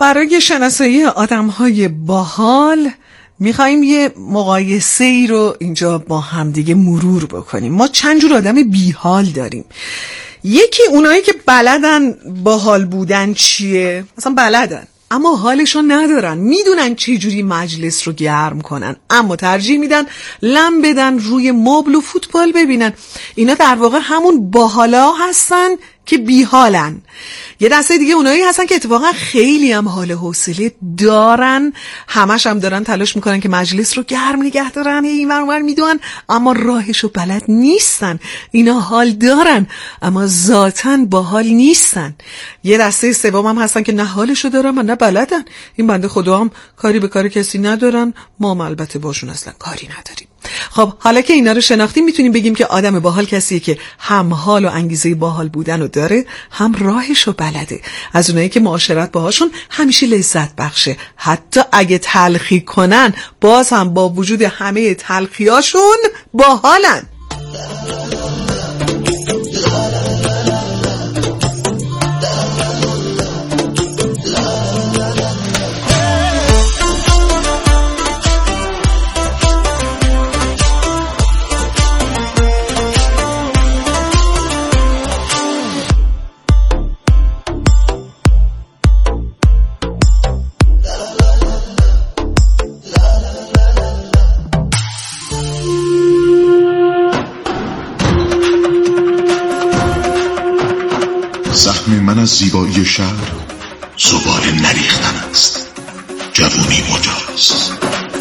برای شناسایی آدم‌های باحال میخواییم یه مقایسه ای رو اینجا با همدیگه مرور بکنیم. ما چند جور آدم بیحال داریم. یکی اونایی که بلدن باحال بودن چیه، مثلا بلدن اما حالشو ندارن، میدونن چه جوری مجلس رو گرم کنن اما ترجیح میدن لم بدن روی مبل و فوتبال ببینن. اینا در واقع همون باحالا هستن که بیحالن. یه دسته دیگه اونایی هستن که اتفاقا خیلی هم حال حوصله دارن، همش هم دارن تلاش میکنن که مجلس رو گرم نگه دارن، اینور اونور میدونن اما راهشو بلد نیستن. اینا حال دارن اما ذاتاً باحال نیستن. یه دسته سوم هم هستن که نه حالشو دارن و نه بلدن. این بنده خدا هم کاری به کار کسی ندارن، ما هم البته باشون اصلا کاری نداریم. خب حالا که اینا رو شناختیم میتونیم بگیم که آدم باحال کسیه که هم حال و انگیزه باحال بودن رو داره، هم راهشو بلده. از اونایی که معاشرت باهاشون همیشه لذت بخشه، حتی اگه تلخی کنن باز هم با وجود همه تلخیاشون باحالن. سهم من از زیبایی شهر زباله نریختن است، جوانی مجاز.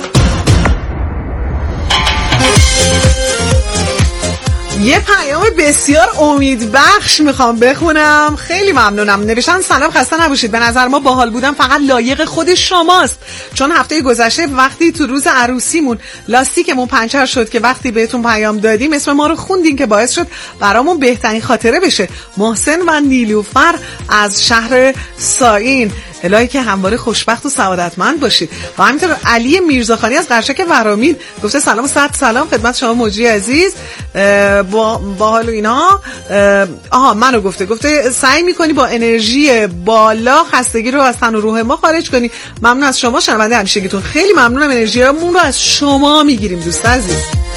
یه پیام بسیار امیدبخش میخوام بخونم. خیلی ممنونم. نوشتن سلام، خسته نباشید. به نظر ما باحال بودن فقط لایق خود شماست، چون هفته گذشته وقتی تو روز عروسیمون لاستیکمون پنچر شد که وقتی بهتون پیام دادیم اسم ما رو خوندین که باعث شد برامون بهترین خاطره بشه. محسن و نیلوفر از شهر ساین، الهی که همواره خوشبخت و سعادتمند باشید. و همینطور علی میرزاخانی از قرشک ورامین گفته سلام و صد سلام خدمت شما موجی عزیز. با حال و اینا منو گفته سعی میکنی با انرژی بالا خستگی رو از تن و روح ما خارج کنی. ممنون از شما شنونده همیشگیتون. خیلی ممنونم، انرژیمون رو از شما میگیریم دوست عزیز.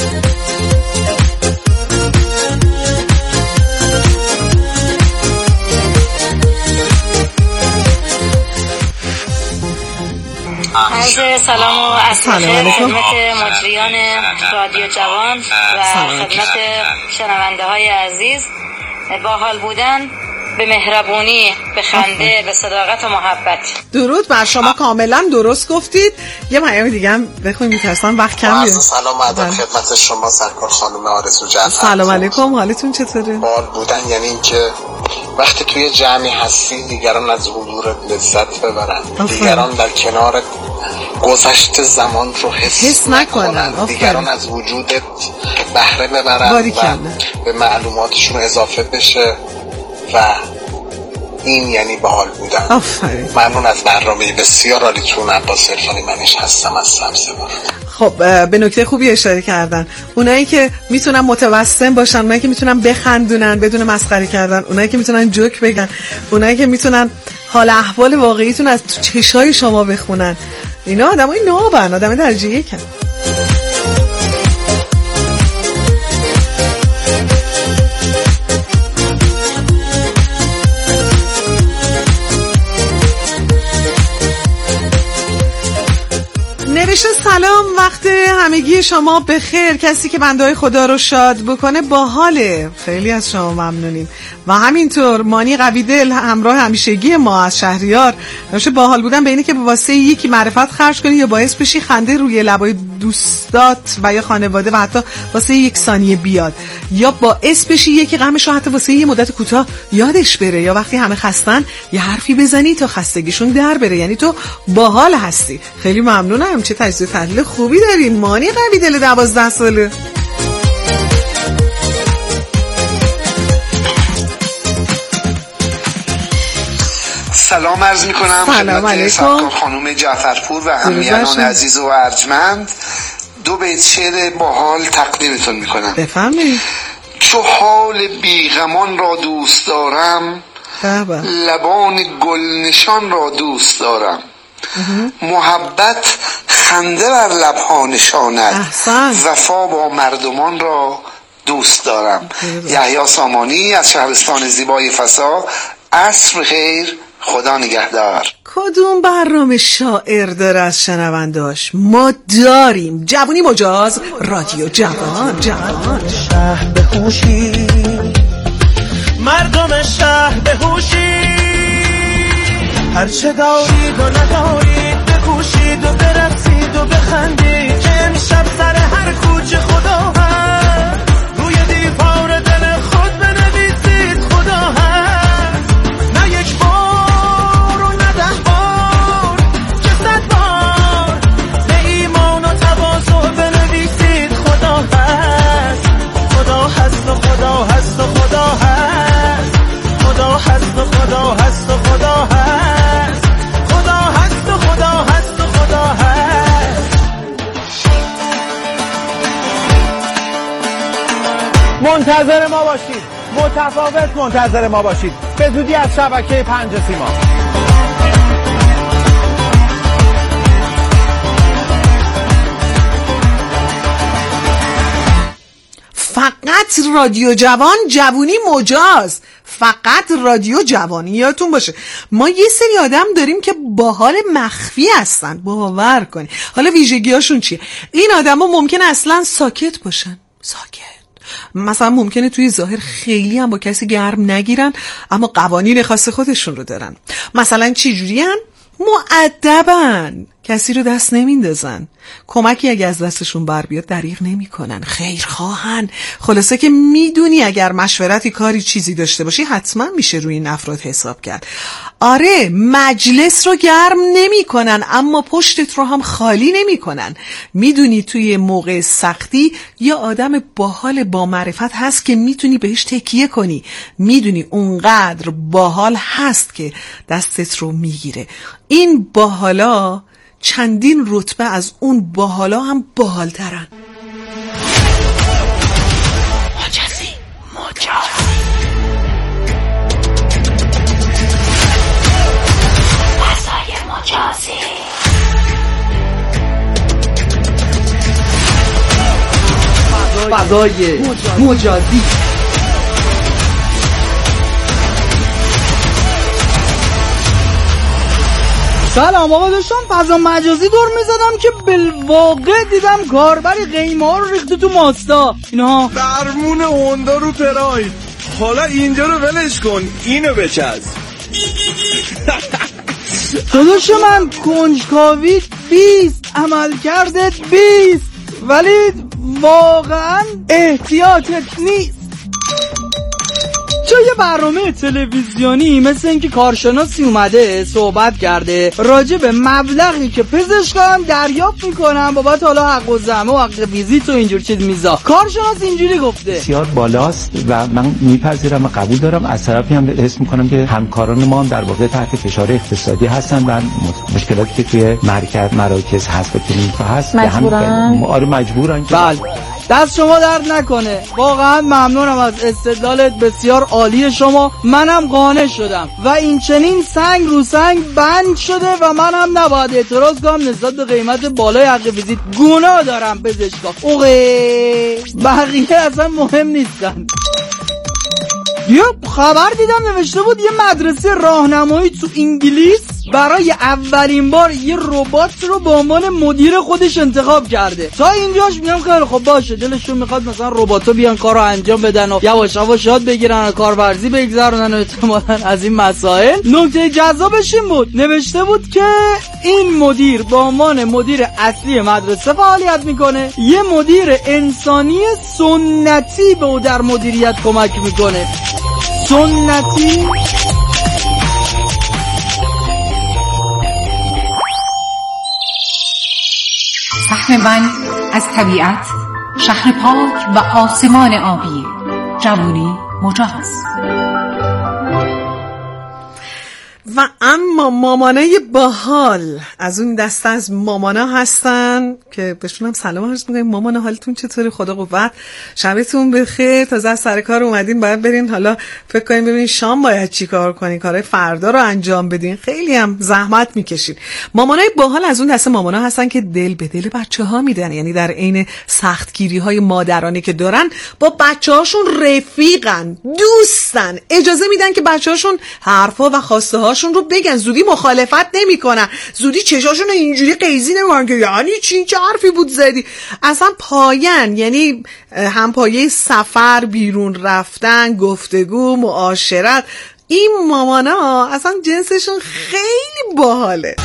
سلام و عرض خدمت مجریان رادیو جوان و خدمت شنونده های عزیز. باحال بودن به مهربونی، به خنده، به صداقت و محبت. درود بر شما، کاملا درست گفتید. یه پیام دیگه هم بخونیم میترسم وقت کم میاد. سلام ادب خدمت شما سرکار خانم آرزو جعفر. سلام علیکم، حالتون چطوره؟ باحال بودن یعنی اینکه وقتی توی جمعی هستی دیگران از حضورت لذت ببرن، دیگران در کنارت گذشته زمان رو حس نکنن، دیگران از وجودت بهره ببرن و به معلوماتشون اضافه بشه و این یعنی باحال بودن. آفرین. ممنون از برنامه بسیار عالیتون. عباس عرفانی منش هستم از سمسبا. خب به نکته خوبی اشاره کردن. اونایی که میتونن متوسم باشن، اونایی که میتونن بخندونن بدون مسخره کردن، اونایی که میتونن جوک بگن، اونایی که میتونن حال احوال واقعیتون از چشای شما بخونن، اینا آدمای نابن، آدم درجه یکن. نوشته سلام، وقت همگی شما بخیر. کسی که بنده‌های خدا رو شاد بکنه باحاله. خیلی از شما ممنونیم. و همینطور مانی قویدل همراه همیشگی ما از شهریار نوشته باحال بودن به اینه که واسه یکی معرفت خرج کنی یا باعث بشی خنده روی لبای دوستات و یا خانواده و حتی واسه یک ثانیه بیاد، یا باعث بشی یکی غمش رو حتی واسه یه مدت کوتاه یادش بره، یا وقتی همه خستن یه حرفی بزنی تا خستگیشون در بره. یعنی تو باحال هستی. خیلی ممنونم. چه تجزیه تحلیل خوبی دارین. مانی قویدل 12 ساله. سلام عرض میکنم خدمت سرکار خانم جعفرپور و همیهنان عزیز و ارجمند. 2 بیت شعر باحال تقدیمتون میکنم. بفرمایید. چو حال بیغمان را دوست دارم، لبان گلنشان را دوست دارم. محبت خنده بر لبها نشاند. وفا با مردمان را دوست دارم. یحیی سامانی از شهرستان زیبای فسا. عصر خیر، خدا نگهدار. کدوم برنامه شاعر داره از شنونداش؟ ما داریم. جوونی مجاز، رادیو جوان. شهر بهوشی، مردم شهر بهوشی، هرچه دارید و ندارید بکوشید و برقصید و بخندید که امشب سر هر کوچه خدا هست. روی دیوار دل خود بنویسید خدا هست. نه یک بار و نه 10 بار که 100 بار به ایمان و تواضع بنویسید خدا هست. خدا هست و خدا هست و خدا هست. خدا هست و خدا هست و خدا هست. خدا هست و خدا هست و خدا هست. منتظر ما باشید. متفاوت منتظر ما باشید. به زودی از شبکه 5 سیما. فقط رادیو جوان، جوونی مجاز. فقط رادیو جوانی. یادتون باشه ما یه سری آدم داریم که باحال مخفی هستن، باور کنی. حالا ویژگیاشون چیه؟ این آدم ها ممکنه اصلا ساکت باشن، ساکت. مثلا ممکنه توی ظاهر خیلی هم با کسی گرم نگیرن، اما قوانین خاص خودشون رو دارن. مثلا چی جورین؟ مؤدبن، کسی رو دست نمیندازن، کمکی اگه از دستشون بر بیاد دریغ نمی کنن، خیر خواهن. خلاصه که میدونی اگر مشورتی کاری چیزی داشته باشی حتما میشه روی این افراد حساب کرد. آره، مجلس رو گرم نمی کنن اما پشتت رو هم خالی نمی کنن. میدونی توی موقع سختی یا آدم باحال با معرفت هست که میتونی بهش تکیه کنی. میدونی اونقدر باحال هست که دستت رو میگیره. این باحالا چندین رتبه از اون باحالا هم باحالترن. مجازی فضای مجازی. فضای مجازی. سلام آقا، داشتم فضا مجازی دور میزدم که بالواقع دیدم کاربری قیمه ها رو ریخته تو ماستا. اینا درمون هوندا رو پراید. حالا اینجا رو ولش کن، اینو بچسب. داداش من کنجکاوی 20، عمل کردت 20، ولی واقعا احتیاطت نیست. چه یه برنامه تلویزیونی مثل اینکه کارشناسی اومده صحبت کرده راجع به مبلغی که پزشکان دریافت میکنن بابت حالا حق الزحمه و حق ویزیت و اینجور چیز میزا. کارشناس اینجوری گفته بسیار بالاست و من میپذیرم و قبول دارم. از طرفی هم حس میکنم که همکاران ما هم در واقع تحت فشار اقتصادی هستن و مشکلاتی که توی مراکز هست و کلینیک‌ها هست مجبورن. بله، دست شما درد نکنه. واقعا ممنونم از استدلالت بسیار عالی شما. منم قانع شدم و این چنین سنگ رو سنگ بند شده و منم نباید اعتراض کنم نسبت به قیمت بالای حق ویزیت. گناه دارم پزشکا. اوه، بقیه اصلا مهم نیستن. یه خبر دیدم نوشته بود یه مدرسه راهنمایی تو انگلیس برای اولین بار یه ربات رو به عنوان مدیر خودش انتخاب کرده. تا اینجاش میگم خیلی خب باشه، دلشون میخواد مثلا رباتا بیان کارو انجام بدن و یواش یواش یاد بگیرن و کارورزی بگذرونن و احتمالاً از این مسائل. نکته جذابش این بود نوشته بود که این مدیر به عنوان مدیر اصلی مدرسه فعالیت میکنه، یه مدیر انسانی سنتی به او در مدیریت کمک میکنه. سنتی سهم من از طبیعت، شهر پاک و آسمان آبی. جوونی مجاز. و اما مامانای باحال از اون دسته از مامانا هستن که بهشون هم سلام عرض می‌کنیم. مامان حالتون چطوره؟ خدا قوت، شبتون بخیر. تازه از سر کار اومدین، باید برین حالا فکر کنین ببینین شام باید چی کار کنین، کارهای فردا رو انجام بدین، خیلی هم زحمت میکشین. مامانای باحال از اون دسته مامانا هستن که دل به دل بچه‌ها میدن، یعنی در عین سختگیری‌های مادرانه که دارن با بچه‌هاشون رفیقن، دوستن، اجازه میدن که بچه‌هاشون حرفا و خواسته هاشون رو بگن، زودی مخالفت نمیکنن، زودی چشاشون اینجوری قیزی نمیکنن که یعنی چی، چه حرفی بود زدی. اصلا پایان، یعنی هم پایه سفر، بیرون رفتن، گفتگو، معاشرت. این مامانا اصلا جنسشون خیلی باحاله.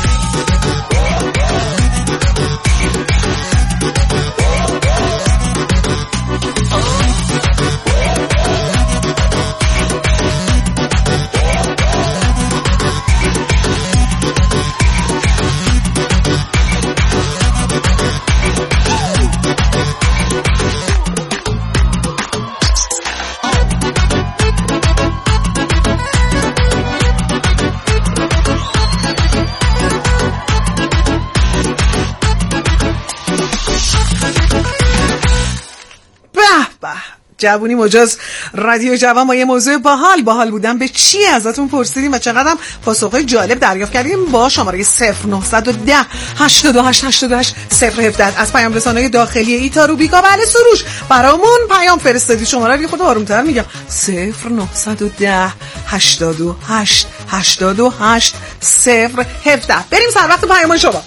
جوونی مجاز رادیو جوان با یه موضوع باحال بودن به چی ازتون پرسیدیم و چقدرم پاسخهای جالب دریافت کردیم با شماره 0910 88 88 017 از پیام رسانه‌های داخلی ایتارو بیگا بله سروش برامون پیام فرستادی. شماره رو خود آرومتر میگم 0910 88 88 017. بریم سر وقت پیام شما.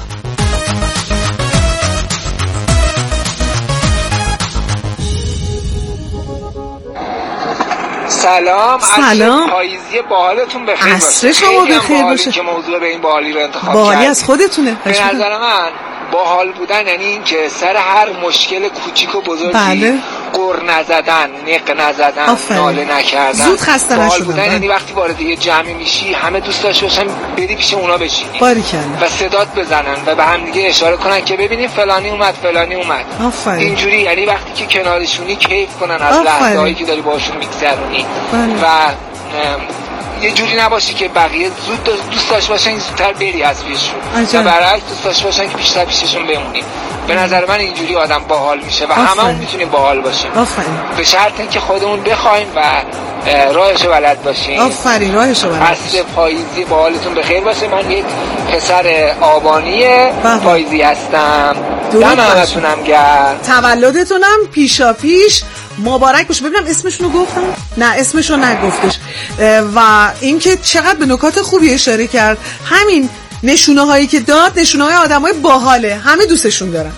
سلام. پاییزی باحالتون بخیر باشه. عصر شما بخیر باشه. که موضوع به این باحالی رو انتخاب باحالی کردیم. از خودتونه. به نظر من باحال بودن یعنی این که سر هر مشکل کوچیک و بزرگی بله. گر نزدن، نق نزدن، ناله نکردن. زود خسته نشدن. باحال بودن یعنی وقتی وارد یه جمعی میشی همه دوست داشته باشن بری پیش اونا بشینی و صدات بزنن و به هم دیگه اشاره کنن که ببینید فلانی اومد. اینجوری یعنی وقتی که کنارشونی کیف کنن از لحظه‌هایی که داری باشون میگذرونی و یه جوری نباشی که بقیه زود دوست داشته باشن زودتر بری از پیششون و برعکس دوست داشته باشن که بیشتر پیششون بمونی. به نظر من اینجوری آدم باحال میشه و هممون میتونیم باحال باشیم به شرط اینکه خودمون بخوایم و راهشو بلد باشیم. آفرین، راهشو بلد باشیم. عصر پاییزی باحالتون بخیر باشه. من یک پسر آبانی پاییزی هستم. دم همتونم گرم. تولدتونم پیشا پیش مبارک باشه. ببینم اسمشونو گفتم؟ نه اسمشو نگفتش. و اینکه چقدر به نکات خوبی اشاره کرد. همین نشونه هایی که داد نشونه های آدم های باحاله، همه دوستشون دارن.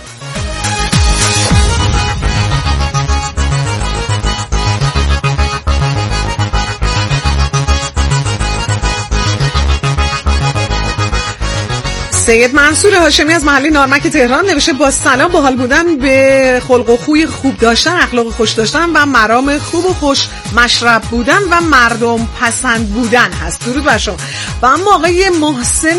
سید منصور هاشمی از محله نارمک تهران نوشته با سلام، باحال بودن به خلق و خوی خوب داشتن، اخلاق خوش داشتن و مرام خوب و خوش مشرب بودن و مردم پسند بودن هست. درود بر شما. و اما آقای محسن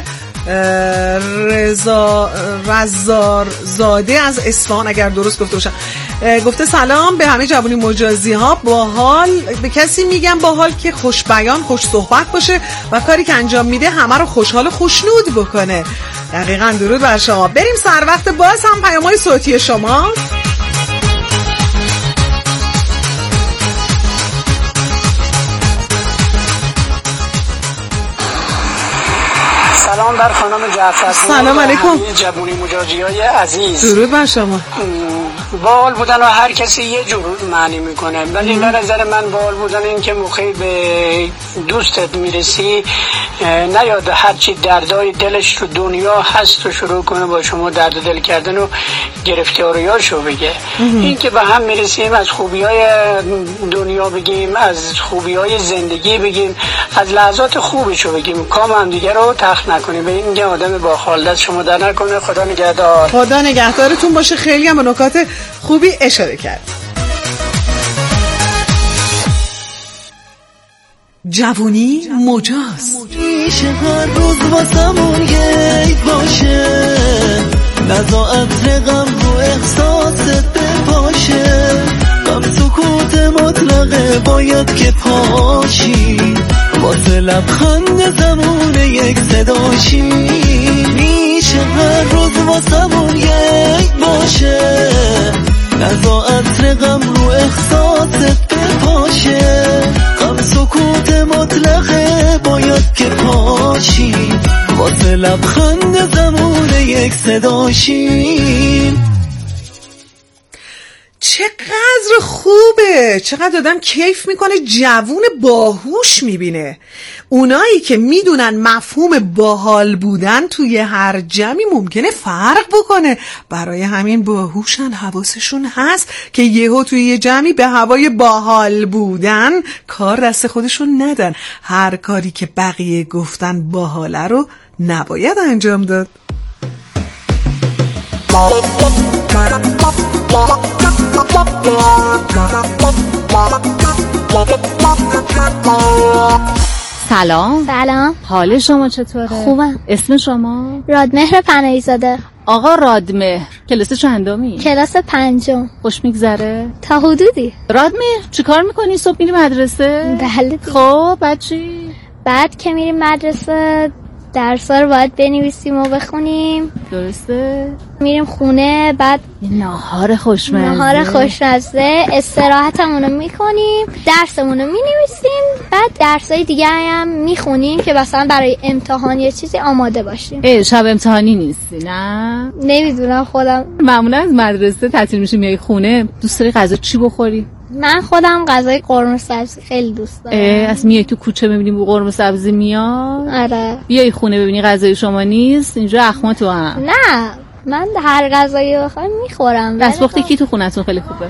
رزار زاده از اصفهان اگر درست گفته باشم گفته سلام به همه جوانی مجازی ها. باحال به کسی میگم باحال که خوش بیان، خوش صحبت باشه و کاری که انجام میده همه رو خوشحال و خوشنود بکنه. دقیقاً. درود بر شما. بریم سر وقت باز هم پیام‌های صوتی شما. سلام بر خانم جعفر. سلام علیکم. جوانی مجاجیای عزیز. درود بر شما. باحال بودن و هر کسی یه جور معنی میکنه، ولی به نظر من باحال بودن این که موقعی به دوستت میرسی نیاد هرچی دردای دلش رو دنیا هست و شروع کنه با شما درد دل کردن و گرفتاریاشو بگه. این که به هم میرسیم از خوبیای دنیا بگیم، از خوبیای زندگی بگیم، از لحظات خوبشو بگیم، کام هم دیگه رو تخت نکنیم. به این که آدم با خالدت شما در نکنه. خدا نگهدار. خدا نگهدارتون باشه. خیلی هم به نکات خوبی اشاره کرد. جوونی مجاز. میشه هر روز واسمون گیت باشه، نزا عطر غم رو احساست بپاشه، غم سکوت مطلقه باید که پاشی، واسه لبخند زمون یک صداشی میشه هر روز واسمون یک باشه نزا عطر غم رو احساست بپاشه غم سکوت مطلقه باید که پاشی واسه لبخند زمون یک صداشی. چقدر خوبه، چقدر آدم کیف میکنه جوون باهوش میبینه. اونایی که میدونن مفهوم باحال بودن توی هر جمعی ممکنه فرق بکنه، برای همین باهوشن، حواسشون هست که یهو توی یه جمعی به هوای باحال بودن کار دست خودشون ندن. هر کاری که بقیه گفتن باحاله رو نباید انجام داد. سلام. حال شما چطوره؟ خوبم. اسم شما؟ رادمهر پناهی زاده. آقا رادمهر، کلاس چندمی؟ کلاس 5. خوش میگذره؟ تا حدودی. رادمهر چی کار میکنی؟ صبح میری مدرسه؟ بله. خب بعد چی؟ بعد که میریم مدرسه درس‌ها رو باید بنویسیم و بخونیم. درسته؟ میریم خونه، بعد ناهار خوشمزه استراحتمون رو میکنیم، درسمون رو مینویسیم، بعد درسای دیگه هم میخونیم که مثلا برای امتحان یه چیزی آماده باشیم. شب امتحانی نیستی نه؟ نمیدونم خودم. معمولا از مدرسه تعطیل میشی میای خونه، دوست داری غذا چی بخوری؟ من خودم غذای قرمه سبزی خیلی دوست دارم. از میای تو کوچه ببینیم بو قرمه سبزی میاد؟ آره. بیای خونه ببینی غذای شما نیست، اینجا اخما تو هم. نه من هر غذایی بخوام میخورم. دستپخت کی تو خونتون خیلی خوبه؟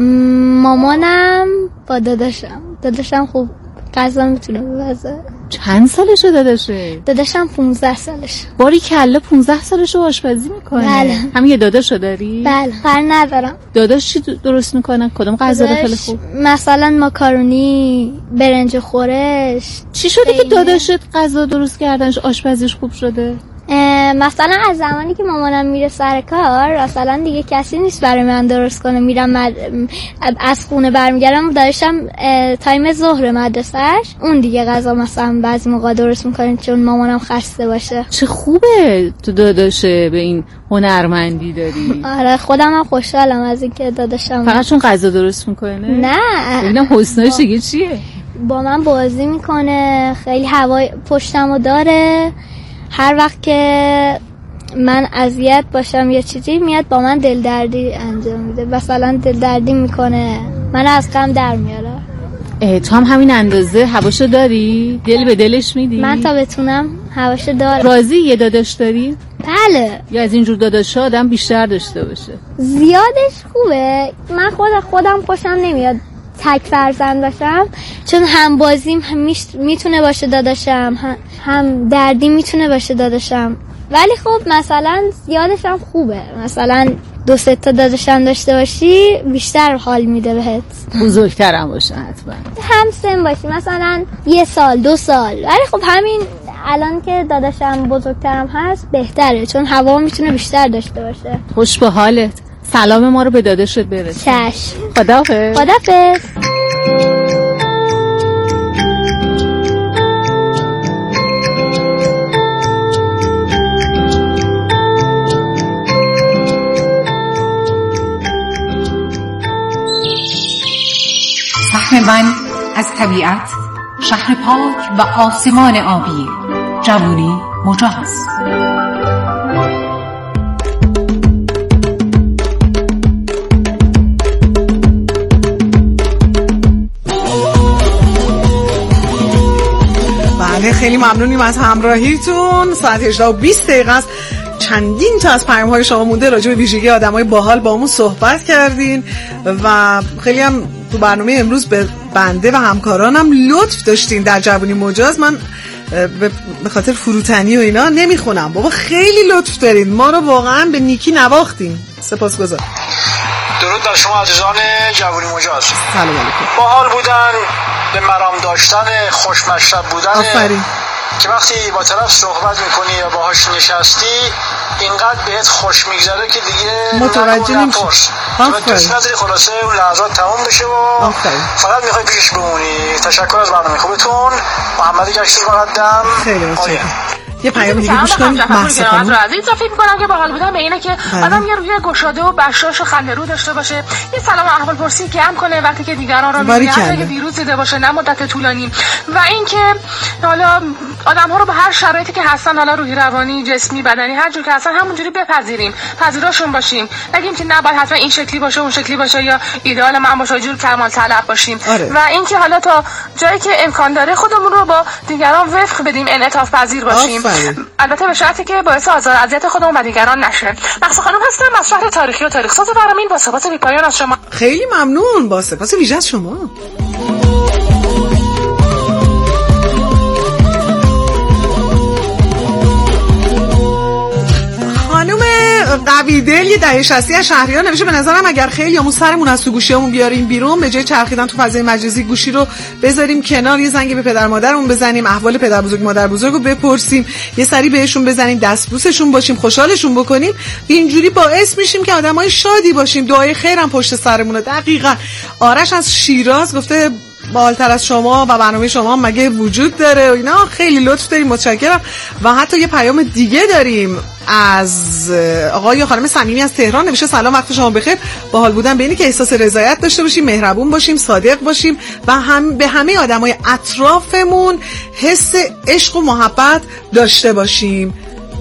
مامانم با داداشم خوب غذا میتونه بپزه. چند سالشه داداشه؟ داداشم 15 سالشه. باری کلا 15 سالشه آشپزی میکنه. بله. همین یه داداشو داری؟ بله. خر ندارم. داداش چی درست میکنه؟ کدوم غذا رو خیلی خوب؟ مثلا ماکارونی، برنج خورش. چی شده که داداشت غذا درست کردنش آشپزیش خوب شده؟ مثلا از زمانی که مامانم میره سر کار مثلا دیگه کسی نیست برای من درست کنه، میرم از خونه برمیگردم، داشتم تایم ظهر مدرسهش اون دیگه غذا مثلا بعضی موقع درست میکنه چون مامانم خسته باشه. چه خوبه تو داداشه به این هنرمندی داری. آره خودم هم خوشحالم از اینکه داداشم فقط چون غذا درست میکنه؟ نه ببینم حسنش دیگه چیه؟ با من بازی میکنه، خیلی هوای پشتمو داره، هر وقت که من اذیت باشم یا چیزی میاد با من دلدردی انجام میده، مثلا دلدردی میکنه، من از غم در میاره. تو هم همین اندازه هواشو داری؟ دل به دلش میدی؟ من تا بتونم هواشو دارم. راضی یه داداش داری؟ بله. یا از اینجور داداشا آدم بیشتر داشته باشه؟ زیادش خوبه. من خودم خوشم نمیاد تک فرزند باشم، چون هم بازیم میتونه باشه داداشم، هم دردی میتونه باشه داداشم، ولی خب مثلا زیادش هم خوبه، مثلا 2-3 تا داداشم داشته باشی بیشتر حال میده بهت. بزرگترم باشه حتما، هم سن باشی مثلا 1 سال 2 سال، ولی خب همین الان که داداشم بزرگترم هست بهتره، چون هوا میتونه بیشتر داشته باشه. خوش به حالت. سلام ما رو به داداشت برسون. چشم. خداحافظ. خداحافظ. سهم من از طبیعت، شهر پاک و آسمان آبی، جوونی مجاز. خیلی ممنونیم از همراهیتون. ساعت 18:20 است. چندین تا از پیام‌های شما مونده راجع به ویژگی آدمای باحال با همون صحبت کردین و خیلی هم تو برنامه امروز به بنده و همکارانم لطف داشتین در جوونی مجاز. من به خاطر فروتنی و اینا نمیخونم، بابا خیلی لطف دارین، ما رو واقعا به نیکی نواختین. سپاسگزارم. درود بر شما عزیزان جوونی مجاز. سلام علیکم. باحال بودن، به مرام داشتن، خوشمشرب بودن، آفرین. که وقتی با طرف صحبت میکنی یا باهاش نشستی اینقدر بهت خوش میگذره که دیگه متوجه نمیشی. تو نداری خلاصه اون لحظات تمام بشه و فقط میخوای پیش بمونی. تشکر از برنامه خوبتون. محمد گشتر مقدم. خیلی متشکرم. یه پیام دیگه گوش کنیم. محسن خانم فکر می‌کنم که باحال بودن به اینه که آدم یه روی گشاده و بشاش و خنده‌رو داشته باشه، یه سلام احوال پرسی جمع کنه وقتی که دیگران رو می‌بینه، اگه دیروز دیده باشه نه مدت طولانی، و اینکه حالا آدم‌ها رو به هر شرایطی که هستن، حالا روحی، روانی، جسمی، بدنی، هر جور که هستن همونجوری بپذیریم، پذیراشون باشیم، نگیم که نه باید حتما این شکلی باشه اون شکلی باشه یا ایدئال من باشه، جور کمال طلب باشیم. و اینکه حالا تا جایی که امکان داره خودمون رو با دیگران وفق بدیم، انعطاف پذیر باشیم. البته به شرطی که باعث آزار اذیت خودمون و دیگران نشه. محسن خانم هستم از شهر تاریخی و تاریخ ساز برامین. با سپاس بی‌پایان از شما. خیلی ممنون. با سپاس ویژه از شما. قوی دل یه دهه 60 از شهریار نوشته به نظرم اگر خیلی همون سرمون از تو گوشیامون بیاریم بیرون، به جای چرخیدن تو فضای مجازی گوشی رو بذاریم کنار، یه زنگ به پدر مادرمون بزنیم، احوال پدر بزرگ مادر بزرگ رو بپرسیم، یه سری بهشون بزنیم، دستبوسشون باشیم، خوشحالشون بکنیم، اینجوری باعث میشیم که آدمای شادی باشیم. دعای خیرم پشت سرمونه. دقیقاً آرش از شیراز گفته بالاتر از شما و برنامه شما مگه وجود داره و اینا. خیلی لطف داریم، متشکرم. و حتی یه پیام دیگه داریم از آقای یا خانم صمیمی از تهران. نوشته سلام، وقت شما بخیر. باحال بودن به اینه که احساس رضایت داشته باشیم، مهربون باشیم، صادق باشیم و به همه آدمای اطرافمون حس عشق و محبت داشته باشیم.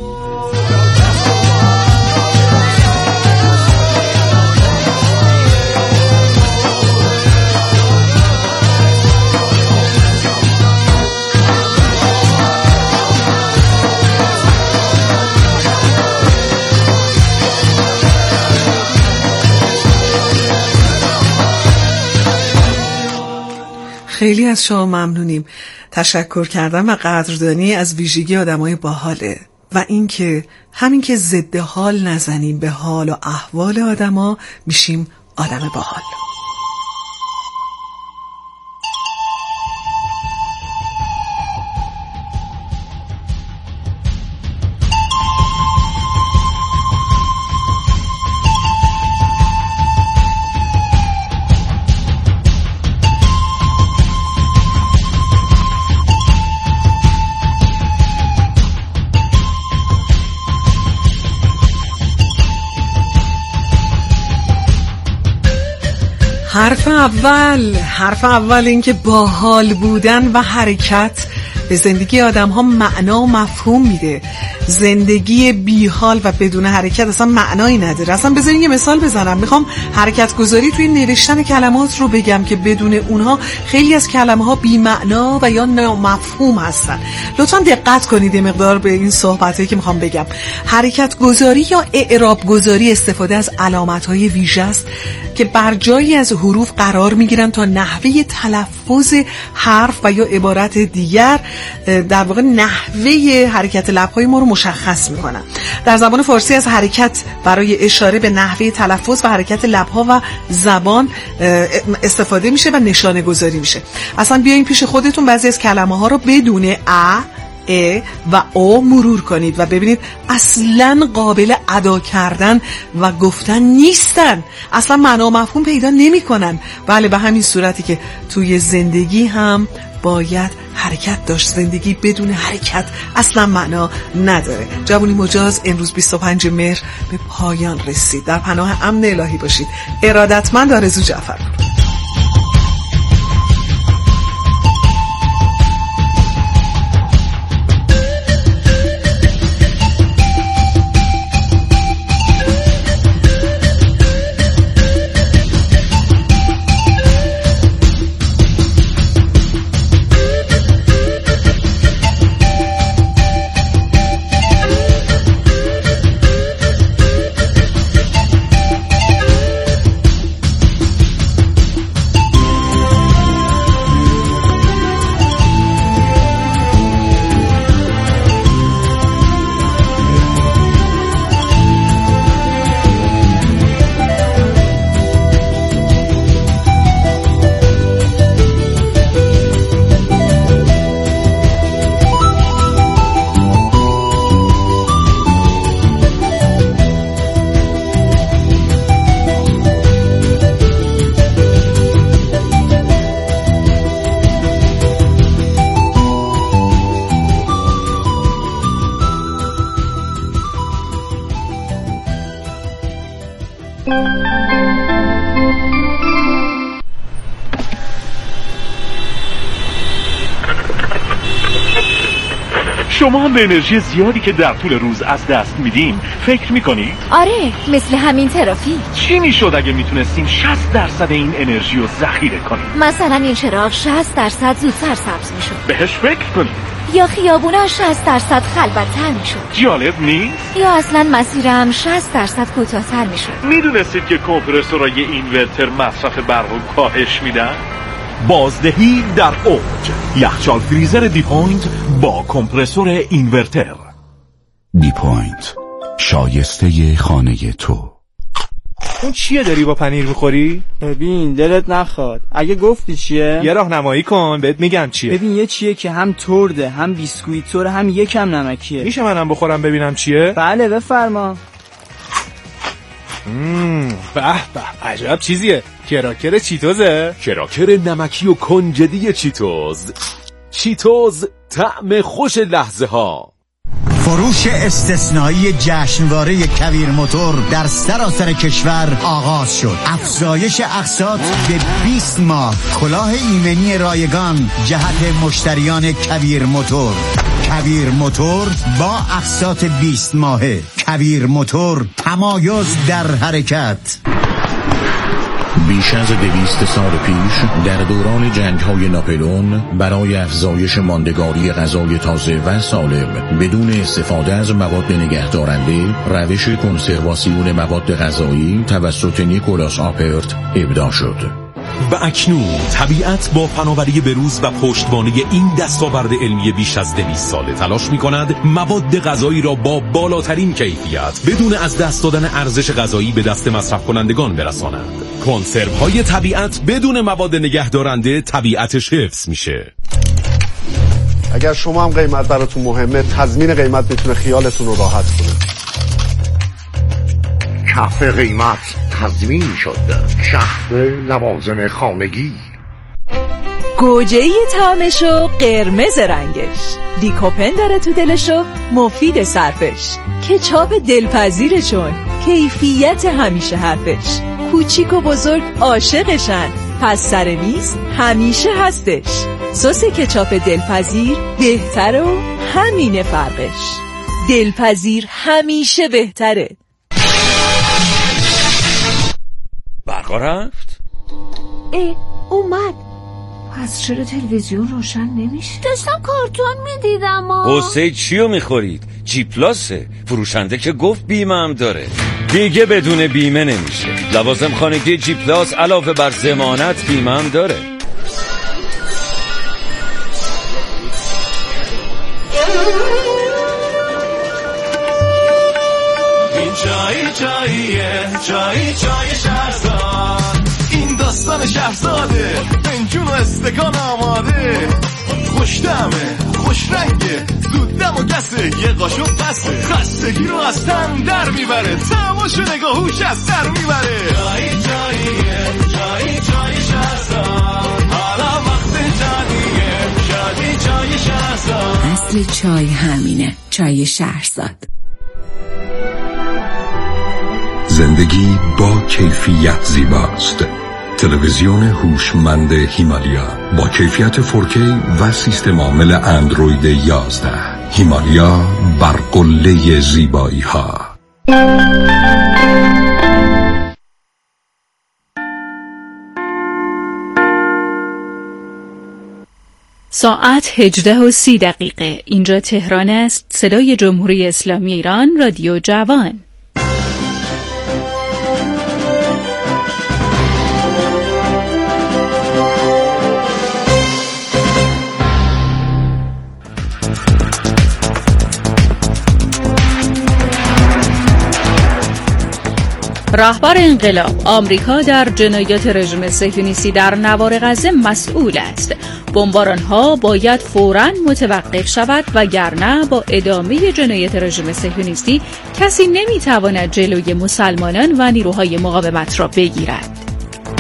خیلی از شما ممنونیم. تشکر کردن و قدردانی از ویژگی آدمای باحاله و اینکه همین که ضد حال نزنیم به حال و احوال آدما میشیم آدم باحال. حرف اول این که باحال بودن و حرکت به زندگی آدم ها معنا و مفهوم میده. زندگی بیحال و بدون حرکت اصلا معنایی نداره. اصلا بذارین یه مثال بزنم. میخوام حرکت گذاری توی نوشتن کلمات رو بگم که بدون اونها خیلی از کلمه ها بی معنا و یا نامفهوم هستن. لطفا دقت کنید یه مقدار به این صحبتایی که میخوام بگم. حرکت گذاری یا اعراب گذاری استفاده از علامت های ویژه است که بر جایی از حروف قرار میگیرن تا نحوه تلفظ حرف و یا عبارت دیگر، در واقع نحوه حرکت لب‌های ما رو مشخص میکنن. در زبان فارسی از حرکت برای اشاره به نحوه تلفظ و حرکت لب‌ها و زبان استفاده میشه و نشانه گذاری میشه. اصلا بیاین پیش خودتون بعضی از کلمه ها رو بدون ا و او مرور کنید و ببینید اصلا قابل ادا کردن و گفتن نیستن، اصلا معنا و مفهوم پیدا نمی کنن. بله، به همین صورتی که توی زندگی هم باید حرکت داشت. زندگی بدون حرکت اصلا معنا نداره. جوونی مجاز امروز 25 مهر به پایان رسید. در پناه امن الهی باشید. ارادتمند آرزو جعفر. شما هم به انرژی زیادی که در طول روز از دست میدیم فکر میکنید؟ آره، مثل همین ترافیک. چی میشد اگه میتونستیم 60% این انرژی رو ذخیره کنیم؟ مثلا این چراغ 60% زودتر سبز میشد. بهش فکر کنید. یا خیابونا 60% خلوت‌تر میشد. جالب نیست؟ یا اصلا مسیرم 60% کوتاه‌تر میشد. میدونستید که کمپرسورای اینورتر مصرف برق رو کاهش میدن؟ بازدهی در اوج. یخچال فریزر دی پوینت با کمپرسور اینورتر. دی پوینت، شایسته خانه تو. اون چیه داری با پنیر میخوری؟ ببین دلت نخواد. اگه گفتی چیه یه راهنمایی کن بهت میگم چیه. ببین یه چیه که هم ترده هم بیسکویتوره هم یکم نمکیه. میشه منم بخورم ببینم چیه؟ بله بفرما. به به عجب چیزیه. کراکر چیتوزه؟ کراکر نمکی و کنجدی چیتوز. چیتوز، طعم خوش لحظه ها. فروش استثنایی جشنواره کویر موتور در سراسر کشور آغاز شد. افزایش اقساط به 20 ماه. کلاه ایمنی رایگان جهت مشتریان کویر موتور. کویر موتور با اقساط 20 ماهه. کویر موتور، تمایز در حرکت. بیش از 200 سال پیش در دوران جنگ‌های ناپلئون برای افزایش ماندگاری غذای تازه و سالم بدون استفاده از مواد نگهدارنده، روش کنسرواسیون مواد غذایی توسط نیکولاس آپرت ابداع شد. و اکنون طبیعت با فناوری بروز و پشتوانه این دستاورد علمی بیش از 200 ساله تلاش می‌کند مواد غذایی را با بالاترین کیفیت بدون از دست دادن ارزش غذایی به دست مصرف کنندگان برساند. کنسروهای طبیعت بدون مواد نگهدارنده طبیعتش حفظ میشه. اگر شما هم قیمت براتون مهمه، تضمین قیمت میتونه خیالتون رو راحت کنه. کف قیمت تضمین شد. شهر لوازم خانگی. گوجه‌ای طعمشو قرمز رنگش، لیکوپن داره تو دلشو مفید صرفش، کچاپ دلپذیرشون کیفیت همیشه حرفش، کوچیک و بزرگ عاشقشن، پس سر میز همیشه هستش. سس کچاپ دلپذیر بهتره و همینه فرقش. دلپذیر همیشه بهتره. برقا رفت؟ اومد. پس چرا تلویزیون روشن نمیشه؟ داشتم کارتون میدیدم. قصه چیو میخورید؟ جی پلاسه. فروشنده که گفت بیمه هم داره. دیگه بدون بیمه نمیشه. لوازم خانگی جی پلاس علاوه بر ضمانت بیمه هم داره. این جایی شهرزاد. این داستان شهرزاده، پنجون و استکان آماده. خوش‌طعمه، خوش رنگه، زود دم و گسه، یه قاشق بسه. خستگی رو از تن در میبره، تماشا نگاهوش از سر میبره. جایی شهرزاد. حالا وقت جادیه، جای شهرزاد. اصل چای همینه، چای شهرزاد. زندگی با کیفیت زیباست. تلویزیون هوشمند هیمالیا با کیفیت 4K و سیستم عامل اندروید 11. هیمالیا بر قله زیبایی ها. ساعت 18:30. اینجا تهران است. صدای جمهوری اسلامی ایران، رادیو جوان. رهبر انقلاب: آمریکا در جنایات رژیم صهیونیستی در نوار غزه مسئول است. بمباران‌ها باید فوراً متوقف شود وگرنه با ادامه جنایات رژیم صهیونیستی کسی نمی‌تواند جلوی مسلمانان و نیروهای مقاومت را بگیرد.